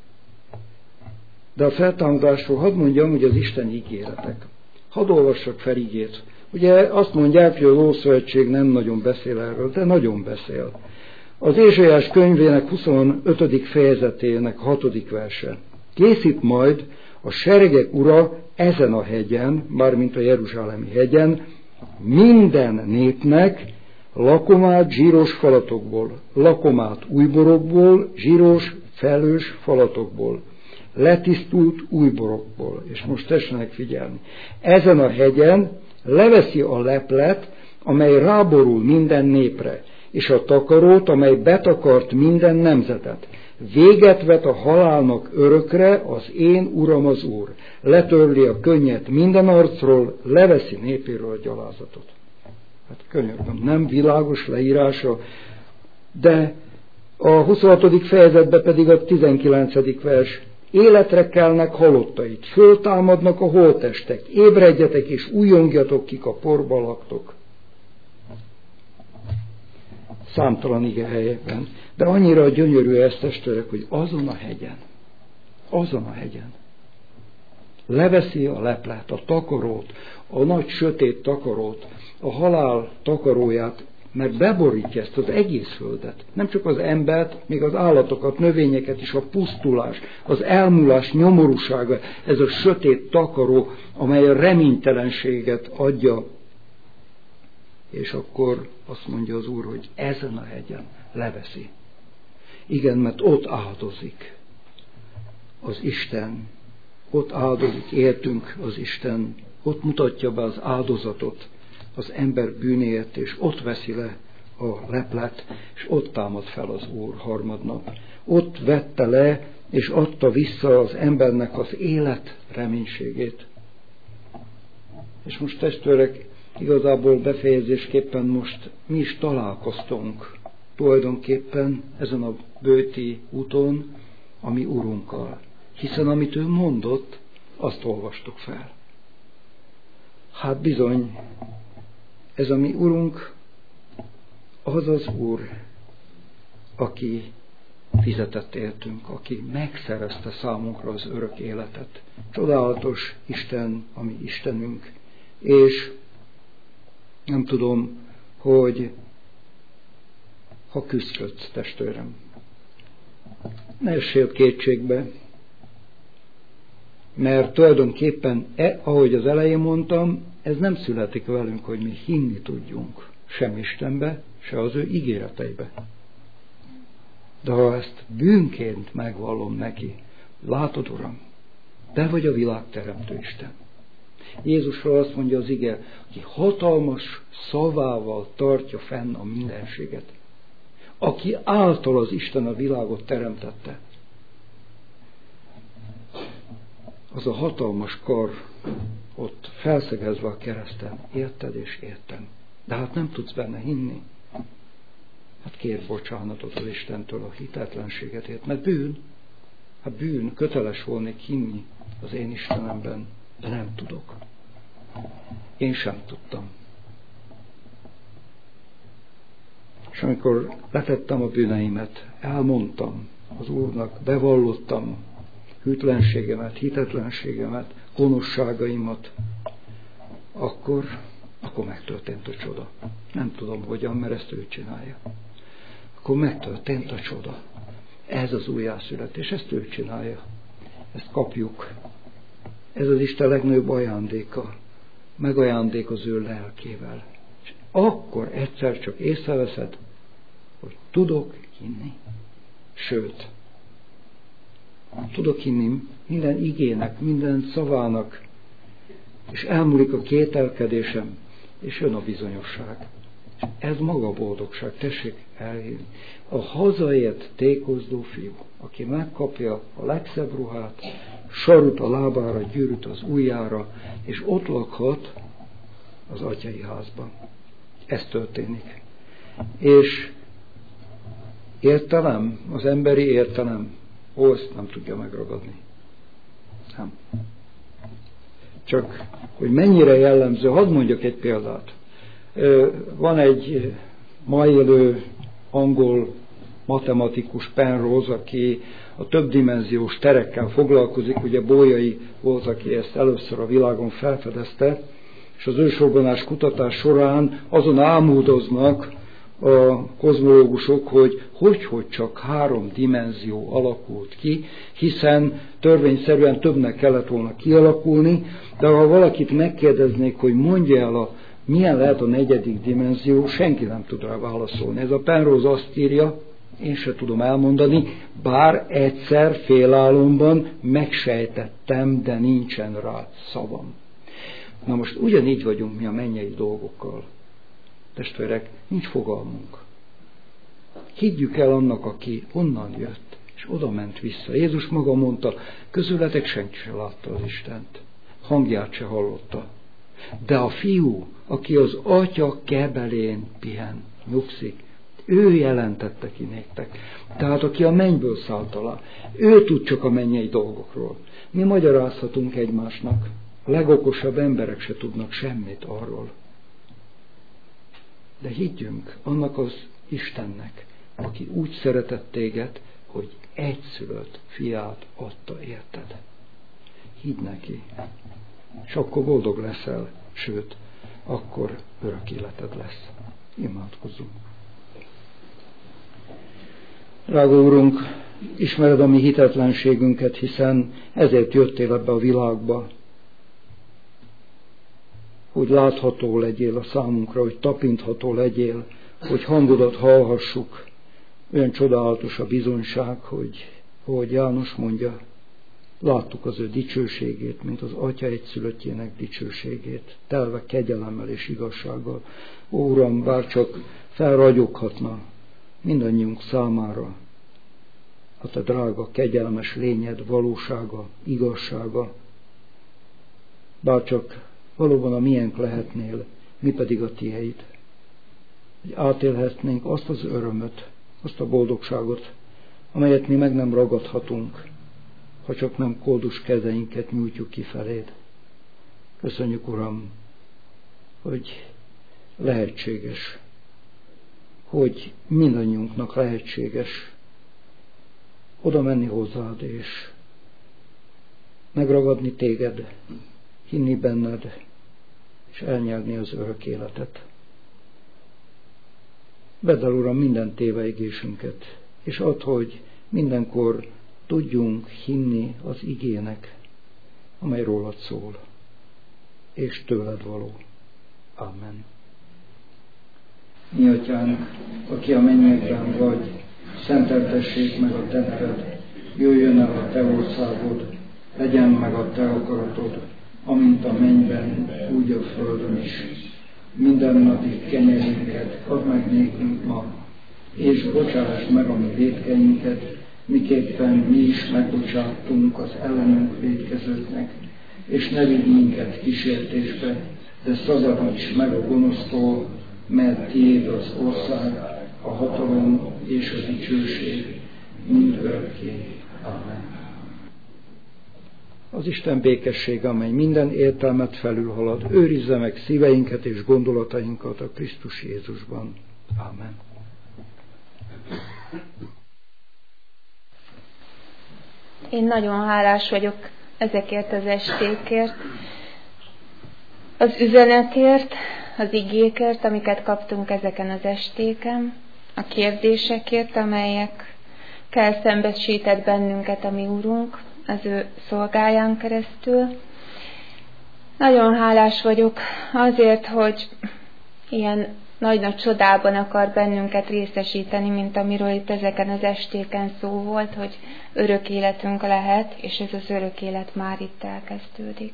De a feltámadásról hadd mondjam, hogy az Isten ígéretek. Hadd olvassak fel igét. Ugye azt mondják, hogy az Ószövetség nem nagyon beszél erről, de nagyon beszél. Az Ézsaiás könyvének 25. fejezetének 6. verse. Készít majd a seregek ura ezen a hegyen, mármint a jeruzsálemi hegyen, minden népnek lakomát zsíros falatokból, lakomát újborokból, zsíros, felős falatokból, letisztult újborokból. És most tessenek figyelni. Ezen a hegyen leveszi a leplet, amely ráborul minden népre, és a takarót, amely betakart minden nemzetet. Véget vet a halálnak örökre, az én Uram az Úr. Letörli a könnyet minden arcról, leveszi népéről a gyalázatot. Hát könyörgöm, nem világos leírása, de a 26. fejezetben pedig a 19. vers. Életre kelnek halottait, föltámadnak a holttestek, ébredjetek és újjongjatok, kik a porba laktok. Számtalan ige helyekben. De annyira gyönyörű ezt, testvérek, hogy azon a hegyen leveszi a leplet, a takarót, a nagy sötét takarót, a halál takaróját, mert beborítja ezt az egész földet. Nem csak az embert, még az állatokat, növényeket is, a pusztulás, az elmúlás nyomorúsága, ez a sötét takaró, amely a reménytelenséget adja. És akkor azt mondja az Úr, hogy ezen a hegyen leveszi. Igen, mert ott áldozik az Isten, ott áldozik, értünk az Isten, ott mutatja be az áldozatot az ember bűnéért, és ott veszi le a leplet, és ott támad fel az Úr harmadnap. Ott vette le, és adta vissza az embernek az élet reménységét. És most testvérek, igazából befejezésképpen most mi is találkoztunk tulajdonképpen ezen a bőti úton a mi Urunkkal. Hiszen amit ő mondott, azt olvastuk fel. Hát bizony, ez a mi Urunk az az Úr, aki fizetett értünk, aki megszerezte számunkra az örök életet. Csodálatos Isten, a mi Istenünk. És nem tudom, hogy ha küzdködsz, testvérem, ne essél kétségbe, mert tulajdonképpen, ahogy az elején mondtam, ez nem születik velünk, hogy mi hinni tudjunk sem Istenbe, se az ő ígéreteibe. De ha ezt bűnként megvallom neki, látod, Uram, te vagy a világteremtő Isten. Jézusról azt mondja az ige, aki hatalmas szavával tartja fenn a mindenséget, aki által az Isten a világot teremtette. Az a hatalmas kar ott felszegezve a kereszten, érted és értem. De hát nem tudsz benne hinni. Hát kérj bocsánatot az Istentől a hitetlenségetért, mert bűn. Hát bűn, köteles volnék hinni az én Istenemben, de nem tudok. Én sem tudtam. És amikor letettem a bűneimet, elmondtam az Úrnak, bevallottam hűtlenségemet, hitetlenségemet, gonoszságaimat, akkor megtörtént a csoda. Nem tudom hogyan, mert ezt ő csinálja. Akkor megtörtént a csoda. Ez az újjászületés, ezt ő csinálja. Ezt kapjuk. Ez az Isten legnagyobb ajándéka. Megajándék az ő lelkével. És akkor egyszer csak észreveszed, hogy tudok hinni. Sőt, tudok hinni minden igének, minden szavának, és elmúlik a kételkedésem, és jön a bizonyosság. És ez maga a boldogság, tessék elhinni. A hazaért tékozdó fiú, aki megkapja a legszebb ruhát, sarut a lábára, gyűrűt az ujjára, és ott lakhat az atyai házban. Ez történik. És értelem, az emberi értelem, azt nem tudja megragadni. Nem. Csak, hogy mennyire jellemző, hadd mondjak egy példát. Van egy ma élő angol matematikus, Penrose, aki a többdimenziós terekkel foglalkozik, ugye Bolyai volt, aki ezt először a világon felfedezte, és az ősorbanás kutatás során azon álmodoznak a kozmológusok, hogy csak 3 dimenzió alakult ki, hiszen törvényszerűen többnek kellett volna kialakulni, de ha valakit megkérdeznék, hogy mondja el, milyen lehet a 4. dimenzió, senki nem tud rá válaszolni. Ez a Penrose azt írja, én se tudom elmondani, bár egyszer félálomban megsejtettem, de nincsen rá szavam. Na most ugyanígy vagyunk mi a mennyei dolgokkal. Testvérek, nincs fogalmunk. Higgyük el annak, aki onnan jött, és oda ment vissza. Jézus maga mondta, közületek senki se látta az Istent. Hangját se hallotta. De a fiú, aki az atya kebelén pihen, nyugszik, ő jelentette ki néktek. Tehát aki a mennyből szállt alá, ő tud csak a mennyei dolgokról. Mi magyarázhatunk egymásnak. A legokosabb emberek se tudnak semmit arról. De higgyünk annak az Istennek, aki úgy szeretett téged, hogy egyszülött fiát adta érted. Higgy neki, és akkor boldog leszel, sőt, akkor örök életed lesz. Imádkozzunk. Drága Úrunk, ismered a mi hitetlenségünket, hiszen ezért jöttél ebbe a világba, hogy látható legyél a számunkra, hogy tapintható legyél, hogy hangodat hallhassuk. Olyan csodálatos a bizonyság, hogy János mondja, láttuk az ő dicsőségét, mint az Atya egyszülöttjének dicsőségét, telve kegyelemmel és igazsággal. Ó, Uram, bár csak felragyoghatna mindannyiunk számára a te drága, kegyelmes lényed, valósága, igazsága, bár csak valóban a miénk lehetnél, mi pedig a tiéd. Hogy átélhetnénk azt az örömöt, azt a boldogságot, amelyet mi meg nem ragadhatunk, ha csak nem koldus kezeinket nyújtjuk ki feléd. Köszönjük, Uram, hogy lehetséges, hogy mindannyiunknak lehetséges oda menni hozzád, és megragadni téged, hinni benned, és elnyerni az örök életet. Vedd el, Uram, minden téveigésünket, és add, hogy mindenkor tudjunk hinni az igének, amely rólad szól, és tőled való. Amen. Mi atyánk, aki a mennyekben vagy, szenteltessék meg a te neved, jöjjön el a te országod, legyen meg a te akaratod, amint a mennyben, úgy a földön is. Mindennapi kenyerünket add meg nékünk ma, és bocsáss meg a mi vétkeinket, miképpen mi is megbocsátunk az ellenünk vétkezőknek, és ne vigy minket kísértésbe, de szabadíts meg a gonosztól, mert tiéd az ország, a hatalom és a dicsőség mindörökké. Amen. Az Isten békessége, amely minden értelmet felülhalad, őrizze meg szíveinket és gondolatainkat a Krisztus Jézusban. Amen. Én nagyon hálás vagyok ezekért az estékért, az üzenetért, az igékért, amiket kaptunk ezeken az estéken, a kérdésekért, amelyekkel szembesített bennünket a mi Úrunk az ő szolgáján keresztül. Nagyon hálás vagyok azért, hogy ilyen nagy-nagy csodában akar bennünket részesíteni, mint amiről itt ezeken az estéken szó volt, hogy örök életünk lehet, és ez az örök élet már itt elkezdődik.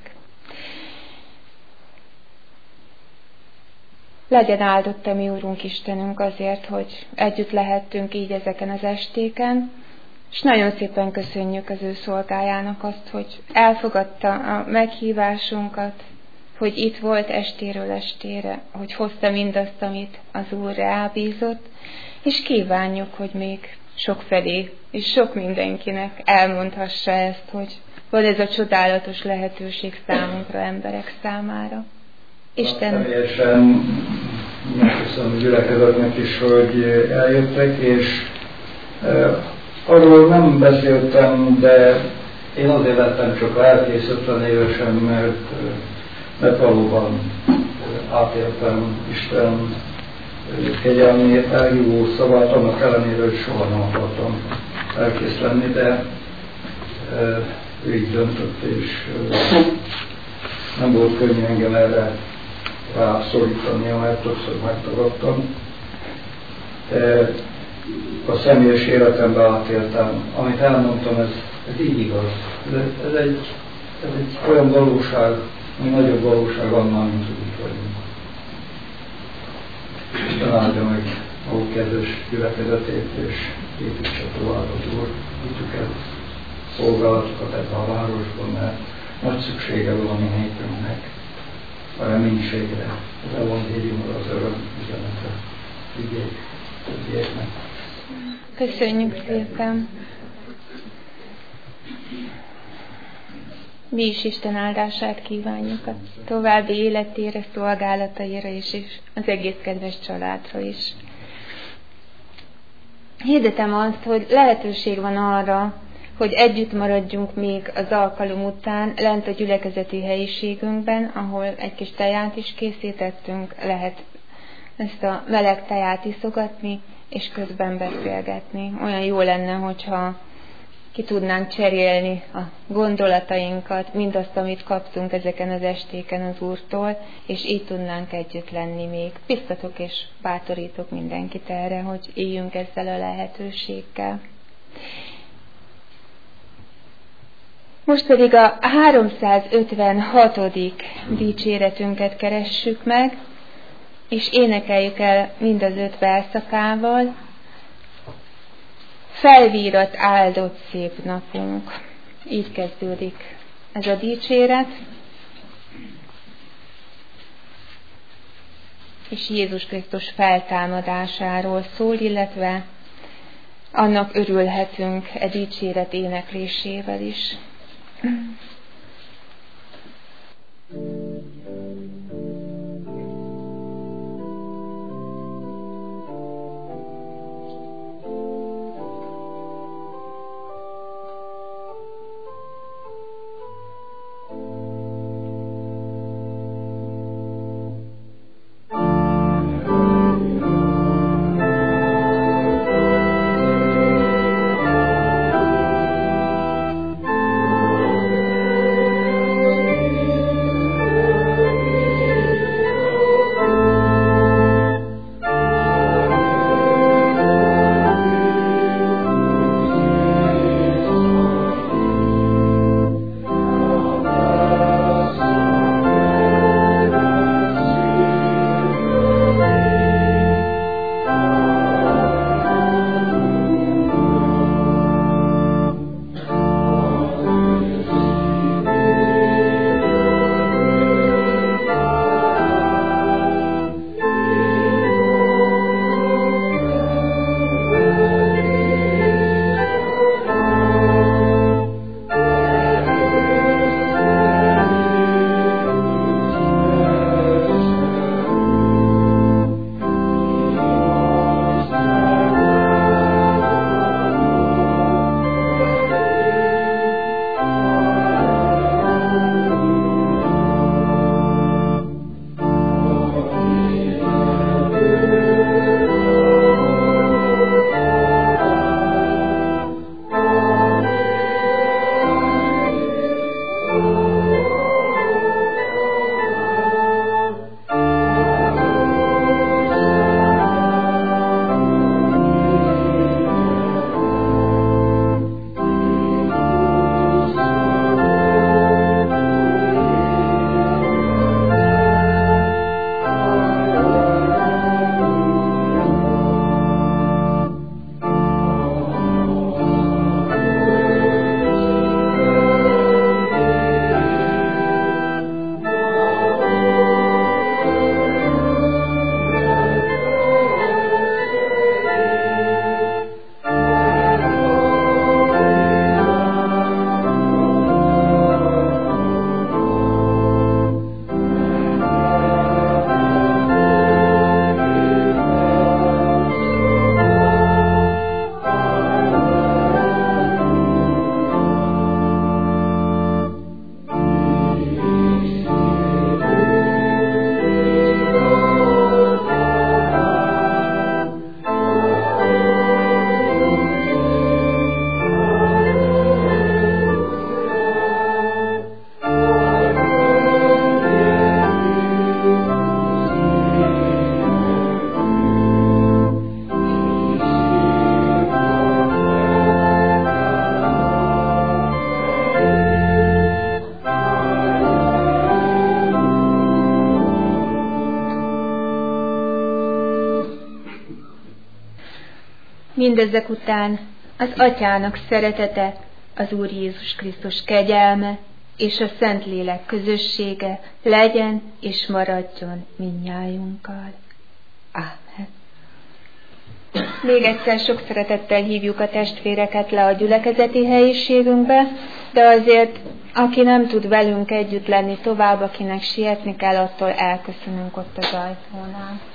Legyen áldott a mi Úrunk Istenünk azért, hogy együtt lehettünk így ezeken az estéken, és nagyon szépen köszönjük az ő szolgájának azt, hogy elfogadta a meghívásunkat, hogy itt volt estéről estére, hogy hozta mindazt, amit az Úr rábízott, és kívánjuk, hogy még sokfelé és sok mindenkinek elmondhassa ezt, hogy van ez a csodálatos lehetőség számunkra, emberek számára. Isten. Teljesen megköszönöm a gyülekezetnek is, hogy eljöttek, és arról nem beszéltem, de én azért lettem csak lelkész 50 évesen, mert valóban átéltem Isten kegyelmét, elhívó szavát, annak ellenére, hogy soha nem akartam lelkész lenni, de ő így döntött, és nem volt könnyű engem erre rászorítania, mert többször megtagadtam. A személyes életemben átéltem, amit elmondtam, ez így igaz. Ez egy olyan valóság, ami nagyobb valóság annál, mint hogy itt vagyunk. Isten áldja meg a kedves gyülekezetét, és építse tovább az Úr hitüket, szolgálatokat ebben a városban, mert nagy szüksége van a mi népünknek a reménységre, az evangéliumra, az öröm üzenetre, többieknek. Köszönjük szépen! Mi is Isten áldását kívánjuk a további életére, szolgálataira és az egész kedves családra is. Hirdetem azt, hogy lehetőség van arra, hogy együtt maradjunk még az alkalom után lent a gyülekezeti helyiségünkben, ahol egy kis teját is készítettünk, lehet ezt a meleg teját iszogatni, és közben beszélgetni. Olyan jó lenne, hogyha ki tudnánk cserélni a gondolatainkat, mindazt, amit kaptunk ezeken az estéken az Úrtól, és így tudnánk együtt lenni még. Biztatok és bátorítok mindenkit erre, hogy éljünk ezzel a lehetőséggel. Most pedig a 356. dicséretünket keressük meg, és énekeljük el mind az 5 verszakával. Felvírat áldott szép napunk. Így kezdődik ez a dicséret. És Jézus Krisztus feltámadásáról szól, illetve annak örülhetünk e dicséret éneklésével is. Mindezek után az Atyának szeretete, az Úr Jézus Krisztus kegyelme és a Szentlélek közössége legyen és maradjon mindnyájunkkal. Ámen. Még egyszer sok szeretettel hívjuk a testvéreket le a gyülekezeti helyiségünkbe, de azért, aki nem tud velünk együtt lenni tovább, akinek sietni kell, attól elköszönünk ott az ajtónál.